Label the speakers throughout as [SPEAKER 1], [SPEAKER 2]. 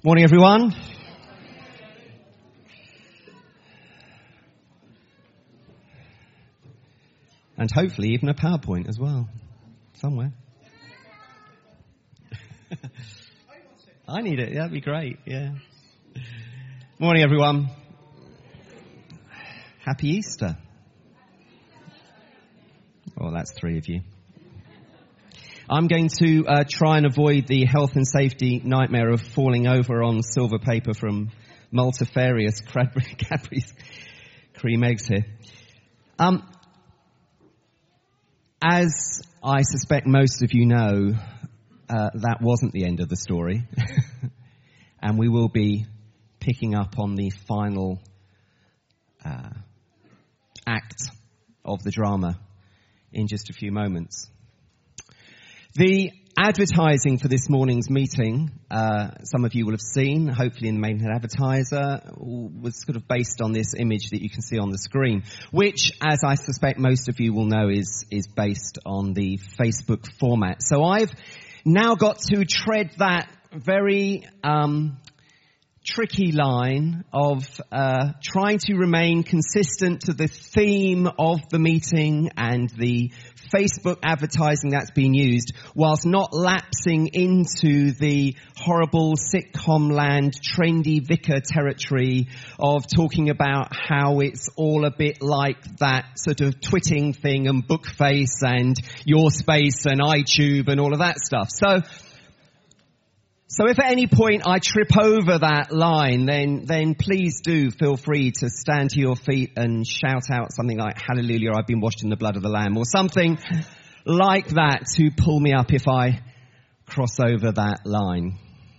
[SPEAKER 1] Morning, everyone. And hopefully even a PowerPoint as well, somewhere. I need it. That'd be great. Yeah. Morning, everyone. Happy Easter. Oh, that's 3 of you. I'm going to try and avoid the health and safety nightmare of falling over on silver paper from multifarious Cadbury's cream eggs here. As I suspect most of you know, that wasn't the end of the story. And we will be picking up on the final act of the drama in just a few moments. The advertising for this morning's meeting, some of you will have seen, hopefully in the Maidenhead Advertiser, was sort of based on this image that you can see on the screen, which, as I suspect most of you will know, is based on the Facebook format. So I've now got to tread that very tricky line of trying to remain consistent to the theme of the meeting and the Facebook advertising that's been used, whilst not lapsing into the horrible sitcom land trendy vicar territory of talking about how it's all a bit like that sort of twitting thing and Bookface and Your Space and iTube and all of that stuff. So if at any point I trip over that line, then please do feel free to stand to your feet and shout out something like, "Hallelujah, I've been washed in the blood of the Lamb," or something like that to pull me up if I cross over that line.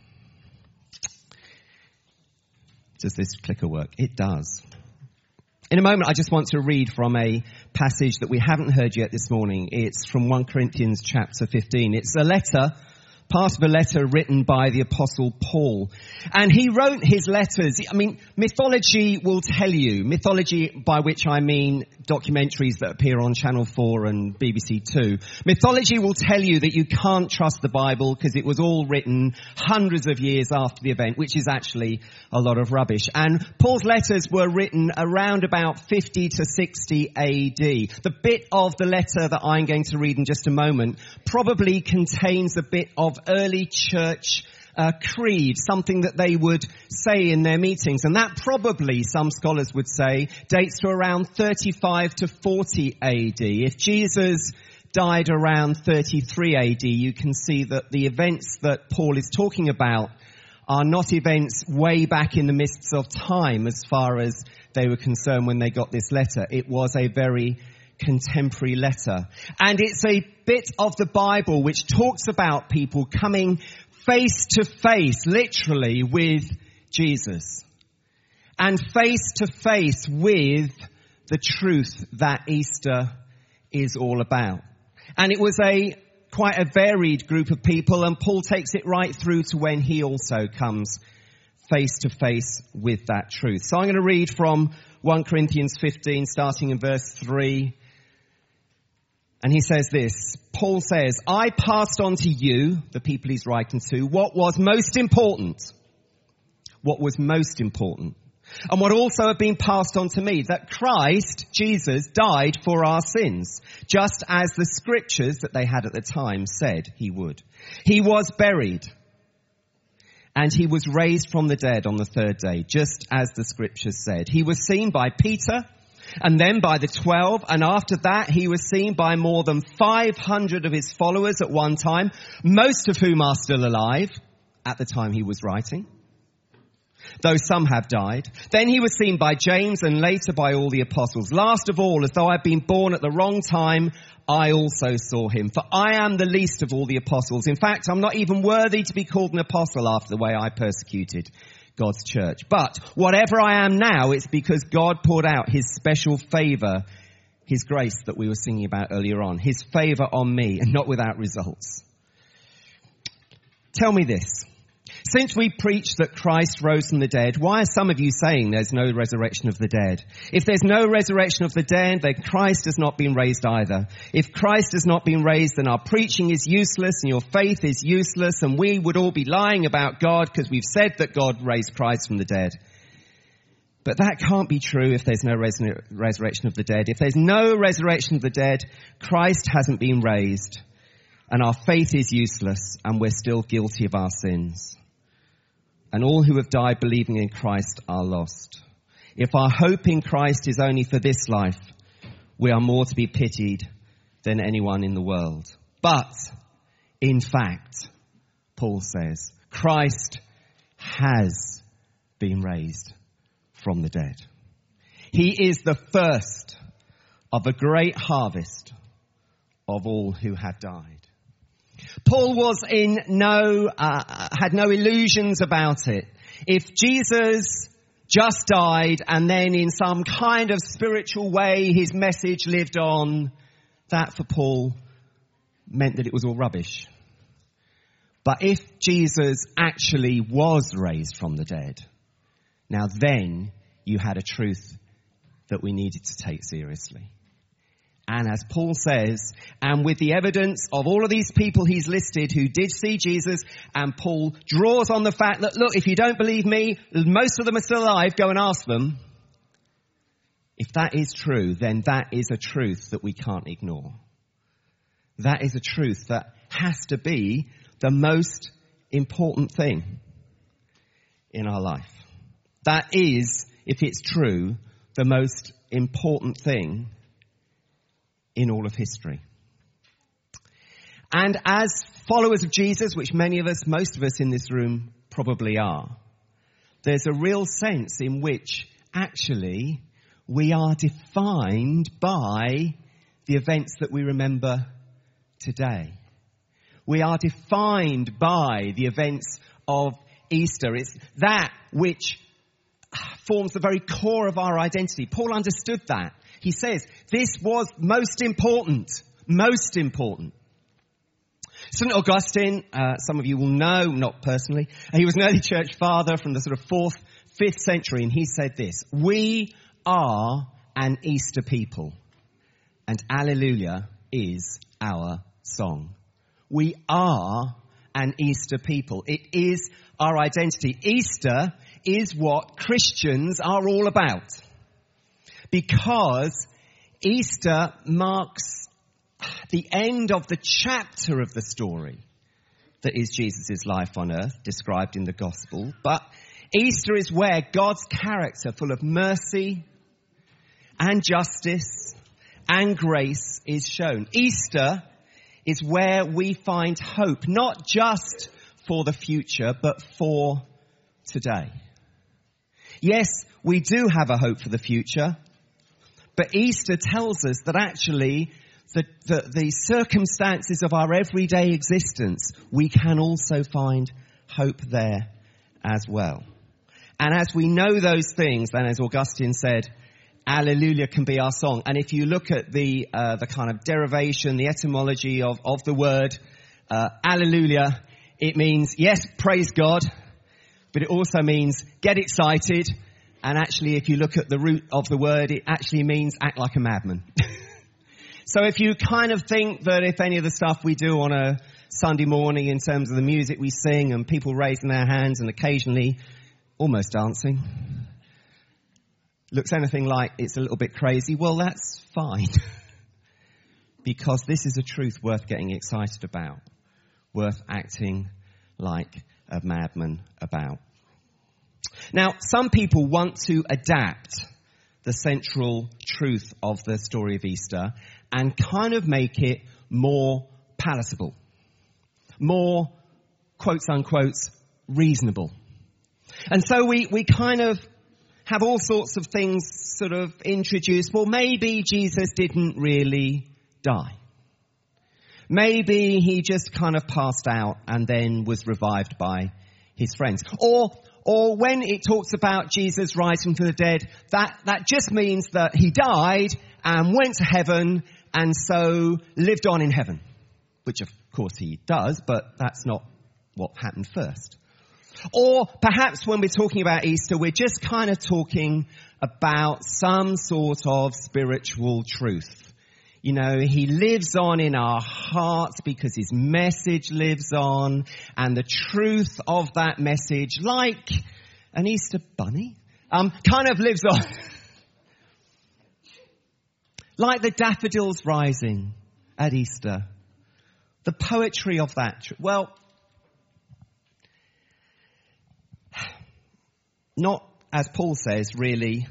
[SPEAKER 1] Does this clicker work? It does. In a moment, I just want to read from a passage that we haven't heard yet this morning. It's from 1 Corinthians chapter 15. It's a letter, part of a letter written by the Apostle Paul. And he wrote his letters. I mean, mythology will tell you, mythology by which I mean documentaries that appear on Channel 4 and BBC 2. Mythology will tell you that you can't trust the Bible because it was all written hundreds of years after the event, which is actually a lot of rubbish. And Paul's letters were written around about 50 to 60 AD. The bit of the letter that I'm going to read in just a moment probably contains a bit of early church creed, something that they would say in their meetings. And that probably, some scholars would say, dates to around 35 to 40 AD. If Jesus died around 33 AD, you can see that the events that Paul is talking about are not events way back in the mists of time as far as they were concerned when they got this letter. It was a very contemporary letter. And it's a bit of the Bible which talks about people coming face to face, literally, with Jesus. And face to face with the truth that Easter is all about. And it was quite a varied group of people, and Paul takes it right through to when he also comes face to face with that truth. So I'm going to read from 1 Corinthians 15, starting in verse 3. And he says this, Paul says, "I passed on to you," the people he's writing to, "what was most important. What was most important. And what also had been passed on to me, that Christ, Jesus, died for our sins, just as the scriptures that they had at the time said he would. He was buried, and he was raised from the dead on the 3rd day, just as the scriptures said. He was seen by Peter, and then by the 12, and after that he was seen by more than 500 of his followers at one time, most of whom are still alive at the time he was writing, though some have died. Then he was seen by James, and later by all the apostles. Last of all, as though I'd been born at the wrong time, I also saw him. For I am the least of all the apostles. In fact, I'm not even worthy to be called an apostle after the way I persecuted God's church. But whatever I am now, it's because God poured out his special favor, his grace that we were singing about earlier on, his favor on me, and not without results. Tell me this. Since we preach that Christ rose from the dead, why are some of you saying there's no resurrection of the dead? If there's no resurrection of the dead, then Christ has not been raised either. If Christ has not been raised, then our preaching is useless and your faith is useless, and we would all be lying about God because we've said that God raised Christ from the dead. But that can't be true if there's no resurrection of the dead. If there's no resurrection of the dead, Christ hasn't been raised, and our faith is useless, and we're still guilty of our sins. And all who have died believing in Christ are lost. If our hope in Christ is only for this life, we are more to be pitied than anyone in the world. But, in fact, Paul says, Christ has been raised from the dead. He is the first of a great harvest of all who have died. Paul was had no illusions about it. If Jesus just died and then in some kind of spiritual way his message lived on, that for Paul meant that it was all rubbish. But if Jesus actually was raised from the dead, now then you had a truth that we needed to take seriously. And as Paul says, and with the evidence of all of these people he's listed who did see Jesus, and Paul draws on the fact that, look, if you don't believe me, most of them are still alive, go and ask them. If that is true, then that is a truth that we can't ignore. That is a truth that has to be the most important thing in our life. That is, if it's true, the most important thing in all of history. And as followers of Jesus, which many of us, most of us in this room probably are, there's a real sense in which actually we are defined by the events that we remember today. We are defined by the events of Easter. It's that which forms the very core of our identity. Paul understood that. He says, this was most important. Most important. St. Augustine, some of you will know, not personally, he was an early church father from the sort of 4th, 5th century, and he said this: we are an Easter people, and Alleluia is our song. We are an Easter people. It is our identity. Easter is what Christians are all about, because Easter marks the end of the chapter of the story that is Jesus' life on earth, described in the gospel. But Easter is where God's character, full of mercy and justice and grace, is shown. Easter is where we find hope, not just for the future, but for today. Yes, we do have a hope for the future, but Easter tells us that actually the circumstances of our everyday existence, we can also find hope there as well. And as we know those things, then as Augustine said, Alleluia can be our song. And if you look at the kind of derivation, the etymology of the word Alleluia, it means, yes, praise God, but it also means get excited. And actually, if you look at the root of the word, it actually means act like a madman. So if you kind of think that if any of the stuff we do on a Sunday morning in terms of the music we sing and people raising their hands and occasionally almost dancing looks anything like it's a little bit crazy, well, that's fine. Because this is a truth worth getting excited about, worth acting like a madman about. Now, some people want to adapt the central truth of the story of Easter and kind of make it more palatable, more, quotes unquote, reasonable. And so we kind of have all sorts of things sort of introduced. Well, maybe Jesus didn't really die. Maybe he just kind of passed out and then was revived by his friends. Or when it talks about Jesus rising from the dead, that just means that he died and went to heaven and so lived on in heaven. Which of course he does, but that's not what happened first. Or perhaps when we're talking about Easter, we're just kind of talking about some sort of spiritual truth. You know, he lives on in our hearts because his message lives on, and the truth of that message, like an Easter bunny, kind of lives on. Like the daffodils rising at Easter. The poetry of that. Well, not, as Paul says, really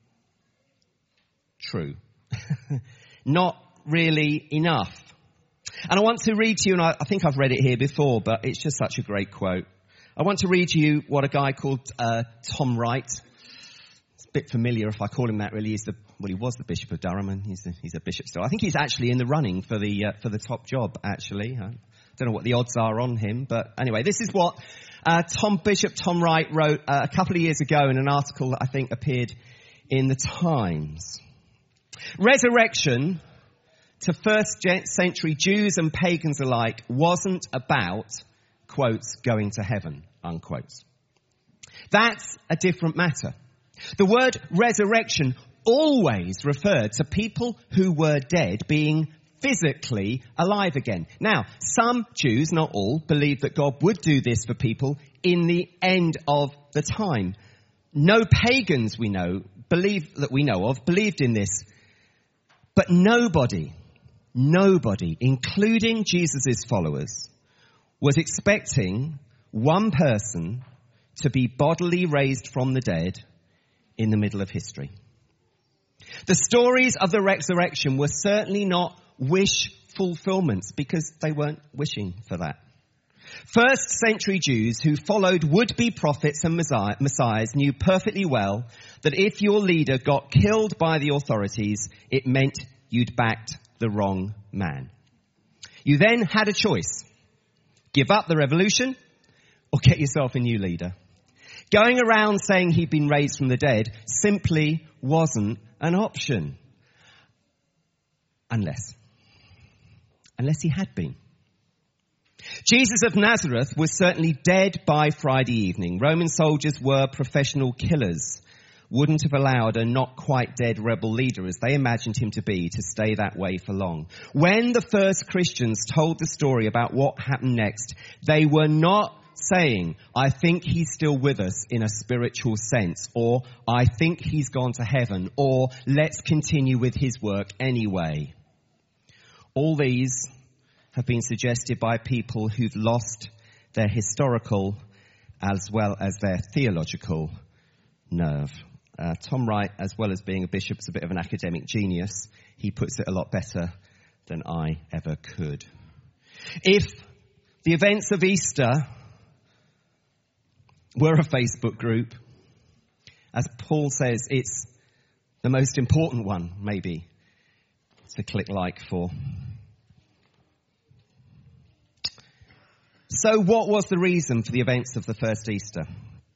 [SPEAKER 1] true. Not really enough. And I want to read to you, and I think I've read it here before, but it's just such a great quote. I want to read to you what a guy called Tom Wright. It's a bit familiar if I call him that, really. He was the Bishop of Durham, and he's a bishop still. I think he's actually in the running for the top job, actually. I don't know what the odds are on him, but anyway, this is what Bishop Tom Wright wrote a couple of years ago in an article that I think appeared in the Times. Resurrection, to first century Jews and pagans alike, wasn't about, quotes, going to heaven, unquotes. That's a different matter. The word resurrection always referred to people who were dead being physically alive again. Now, some Jews, not all, believed that God would do this for people in the end of the time. No pagans believed in this. But nobody, including Jesus' followers, was expecting one person to be bodily raised from the dead in the middle of history. The stories of the resurrection were certainly not wish fulfillments because they weren't wishing for that. First century Jews who followed would-be prophets and messiahs knew perfectly well that if your leader got killed by the authorities, it meant you'd backed the wrong man. You then had a choice. Give up the revolution or get yourself a new leader. Going around saying he'd been raised from the dead simply wasn't an option. Unless he had been. Jesus of Nazareth was certainly dead by Friday evening. Roman soldiers were professional killers. Wouldn't have allowed a not quite dead rebel leader, as they imagined him to be, to stay that way for long. When the first Christians told the story about what happened next, they were not saying, I think he's still with us in a spiritual sense, or I think he's gone to heaven, or let's continue with his work anyway. All these have been suggested by people who've lost their historical as well as their theological nerve. Tom Wright, as well as being a bishop, is a bit of an academic genius. He puts it a lot better than I ever could. If the events of Easter were a Facebook group, as Paul says, it's the most important one, maybe, to click like for. So what was the reason for the events of the first Easter?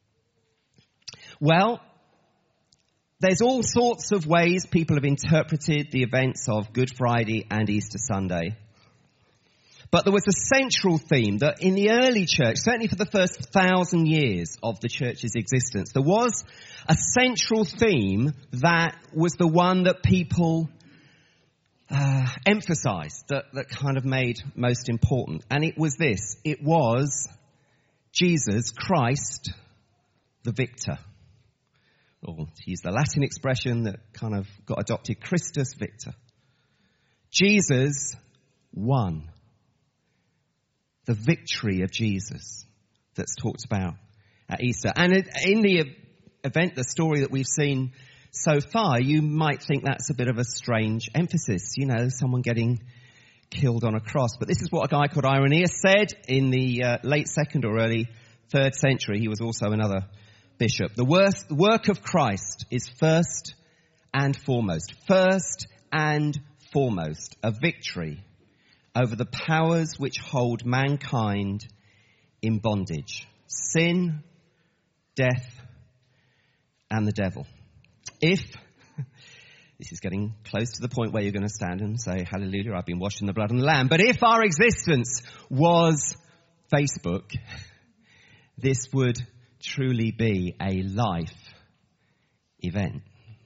[SPEAKER 1] Well, there's all sorts of ways people have interpreted the events of Good Friday and Easter Sunday. But there was a central theme that in the early church, certainly for the first 1,000 years of the church's existence, there was a central theme that was the one that people emphasized, that kind of made most important. And it was this. It was Jesus Christ, the victor. Or to use the Latin expression that kind of got adopted, Christus Victor. Jesus won. The victory of Jesus that's talked about at Easter. And in the event, the story that we've seen so far, you might think that's a bit of a strange emphasis, you know, someone getting killed on a cross. But this is what a guy called Irenaeus said in the late 2nd or early 3rd century. He was also another bishop. The work of Christ is first and foremost. First and foremost, a victory over the powers which hold mankind in bondage. Sin, death, and the devil. If, this is getting close to the point where you're going to stand and say, hallelujah, I've been washed in the blood of the Lamb. But if our existence was Facebook, this would truly be a life event.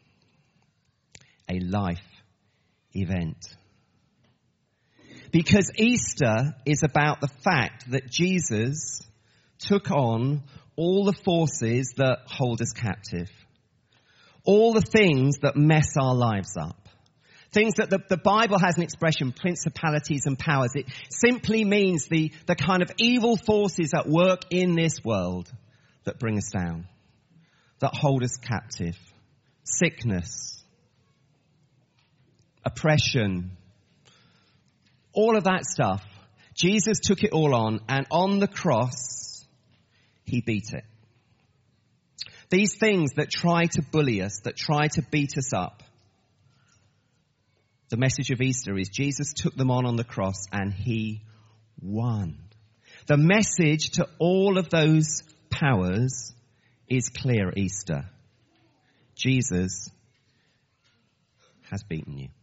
[SPEAKER 1] A life event. Because Easter is about the fact that Jesus took on all the forces that hold us captive. All the things that mess our lives up. Things that the Bible has an expression, principalities and powers. It simply means the kind of evil forces at work in this world that bring us down, that hold us captive. Sickness, oppression, all of that stuff. Jesus took it all on, and on the cross, he beat it. These things that try to bully us, that try to beat us up. The message of Easter is Jesus took them on the cross and he won. The message to all of those powers is clear at Easter. Jesus has beaten you.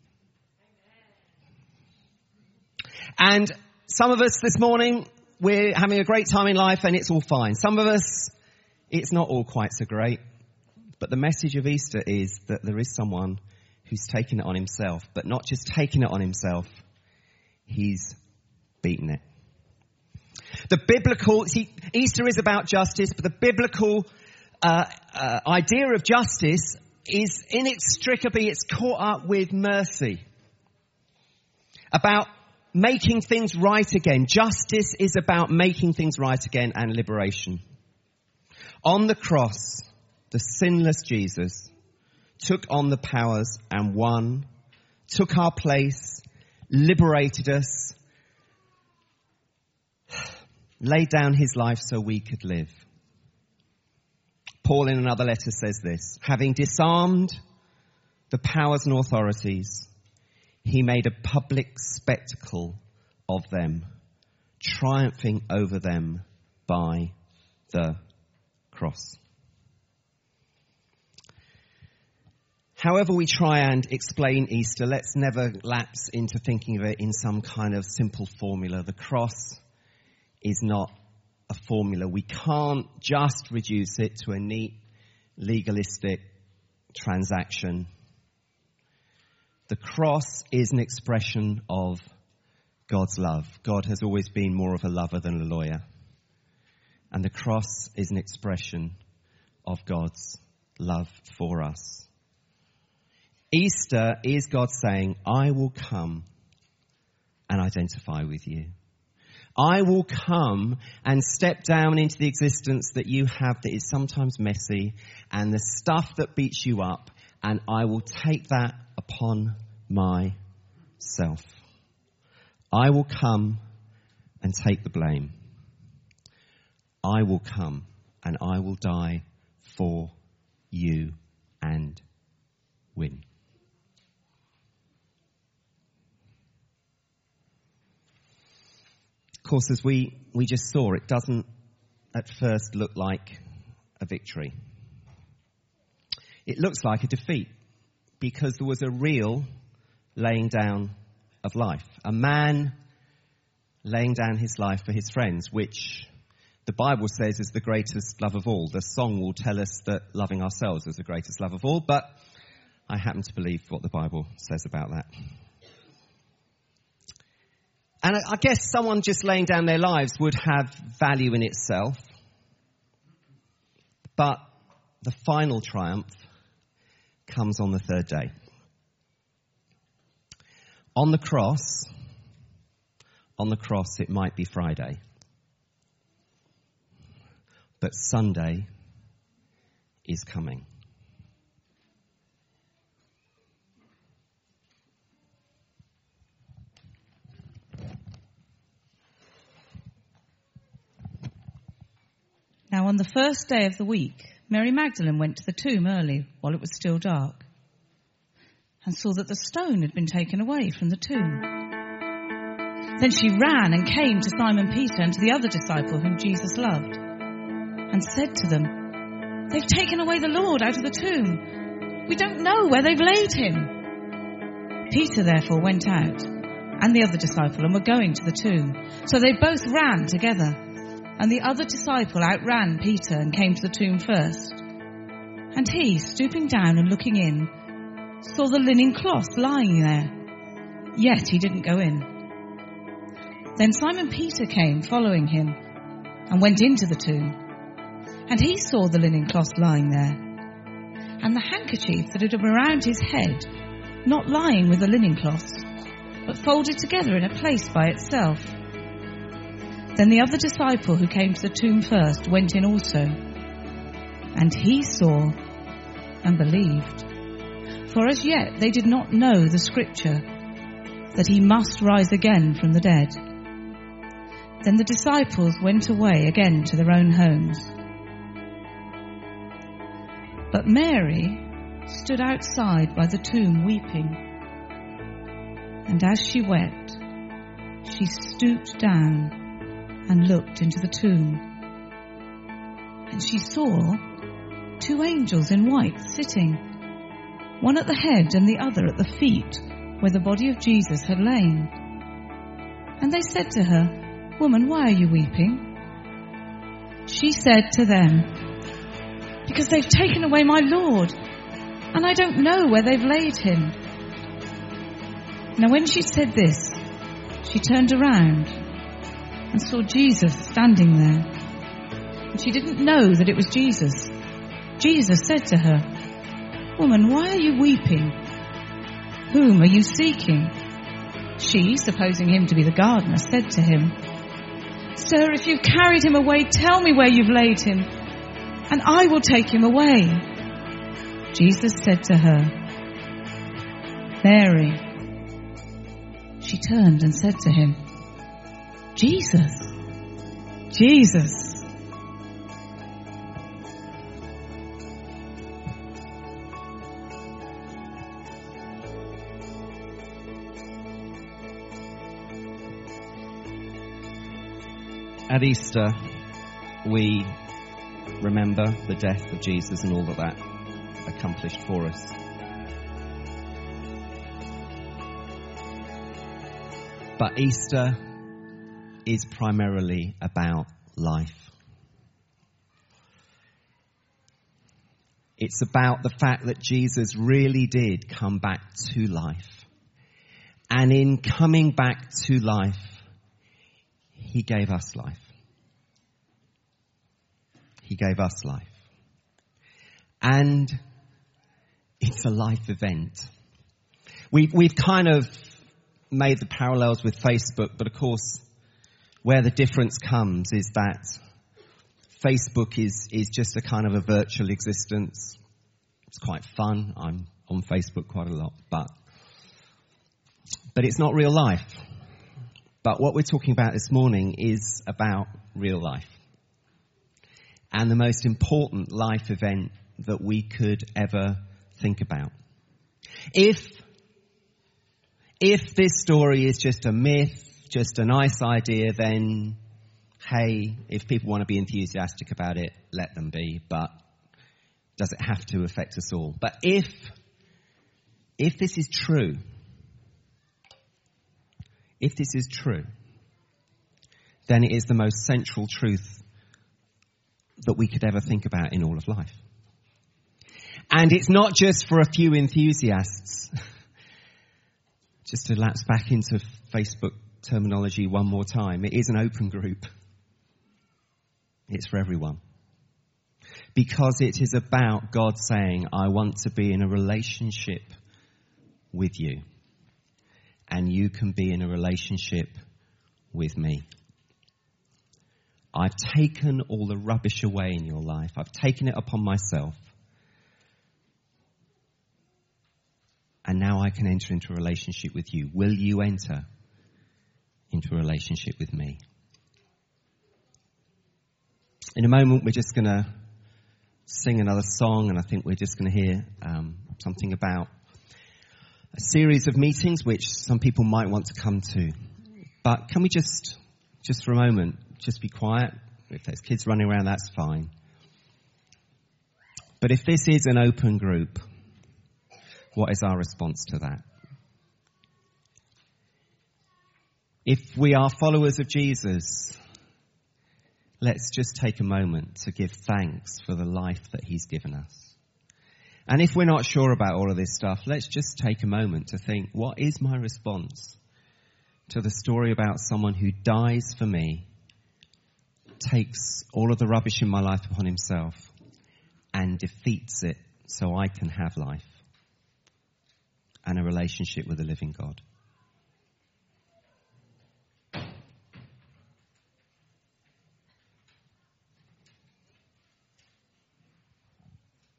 [SPEAKER 1] And some of us this morning, we're having a great time in life and it's all fine. Some of us, it's not all quite so great. But the message of Easter is that there is someone who's taken it on himself, but not just taken it on himself, he's beaten it. The biblical, Easter is about justice, but the biblical idea of justice is inextricably, it's caught up with mercy. About making things right again. Justice is about making things right again and liberation. On the cross, the sinless Jesus took on the powers and won, took our place, liberated us, laid down his life so we could live. Paul in another letter says this, having disarmed the powers and authorities, he made a public spectacle of them, triumphing over them by the cross. However we try and explain Easter, let's never lapse into thinking of it in some kind of simple formula. The cross is not a formula. We can't just reduce it to a neat, legalistic transaction. The cross is an expression of God's love. God has always been more of a lover than a lawyer. And the cross is an expression of God's love for us. Easter is God saying, I will come and identify with you. I will come and step down into the existence that you have that is sometimes messy and the stuff that beats you up, and I will take that upon myself. I will come and take the blame. I will come and I will die for you and win. Of course, as we just saw, it doesn't at first look like a victory. It looks like a defeat because there was a real laying down of life. A man laying down his life for his friends, which the Bible says is the greatest love of all. The song will tell us that loving ourselves is the greatest love of all, but I happen to believe what the Bible says about that. And I guess someone just laying down their lives would have value in itself. But the final triumph comes on the third day. On the cross, it might be Friday. But Sunday is coming.
[SPEAKER 2] Now on the first day of the week, Mary Magdalene went to the tomb early while it was still dark and saw that the stone had been taken away from the tomb. Then she ran and came to Simon Peter and to the other disciple whom Jesus loved and said to them, "They've taken away the Lord out of the tomb. We don't know where they've laid him." Peter therefore went out and the other disciple and were going to the tomb. So they both ran together. and the other disciple outran Peter and came to the tomb first. And he, stooping down and looking in, saw the linen cloth lying there, yet he didn't go in. Then Simon Peter came following him and went into the tomb. And he saw the linen cloth lying there, and the handkerchief that had been around his head, not lying with the linen cloth, but folded together in a place by itself. Then the other disciple who came to the tomb first went in also, and he saw and believed. For as yet they did not know the scripture, that he must rise again from the dead. Then the disciples went away again to their own homes. But Mary stood outside by the tomb weeping. And as she wept, she stooped down and looked into the tomb. And she saw 2 angels in white sitting, one at the head and the other at the feet, where the body of Jesus had lain. And they said to her, "Woman, why are you weeping?" She said to them, "Because they've taken away my Lord, and I don't know where they've laid him." Now when she said this, she turned around and saw Jesus standing there. And she didn't know that it was Jesus. Jesus said to her, "Woman, why are you weeping? Whom are you seeking?" She, supposing him to be the gardener, said to him, "Sir, if you've carried him away, tell me where you've laid him, and I will take him away." Jesus said to her, "Mary." She turned and said to him, "Jesus, Jesus."
[SPEAKER 1] At Easter, we remember the death of Jesus and all that accomplished for us. But Easter is primarily about life. It's about the fact that Jesus really did come back to life. And in coming back to life, he gave us life. He gave us life. And it's a life event. We've kind of made the parallels with Facebook, but of course, where the difference comes is that Facebook is just a kind of a virtual existence. It's quite fun. I'm on Facebook quite a lot, but it's not real life. But what we're talking about this morning is about real life. And the most important life event that we could ever think about. If this story is just a myth, just a nice idea, then hey, if people want to be enthusiastic about it, let them be. But does it have to affect us all? But if this is true, then it is the most central truth that we could ever think about in all of life. And it's not just for a few enthusiasts. Just to lapse back into Facebook terminology one more time, it is an open group. It's for everyone. Because it is about God saying, I want to be in a relationship with you. And you can be in a relationship with me. I've taken all the rubbish away in your life. I've taken it upon myself. And now I can enter into a relationship with you. Will you enter into a relationship with me? In a moment, we're just going to sing another song, and I think we're just going to hear something about a series of meetings which some people might want to come to. But can we just for a moment, just be quiet? If there's kids running around, that's fine. But if this is an open group, what is our response to that? If we are followers of Jesus, let's just take a moment to give thanks for the life that he's given us. And if we're not sure about all of this stuff, let's just take a moment to think, what is my response to the story about someone who dies for me, takes all of the rubbish in my life upon himself, and defeats it so I can have life and a relationship with the living God?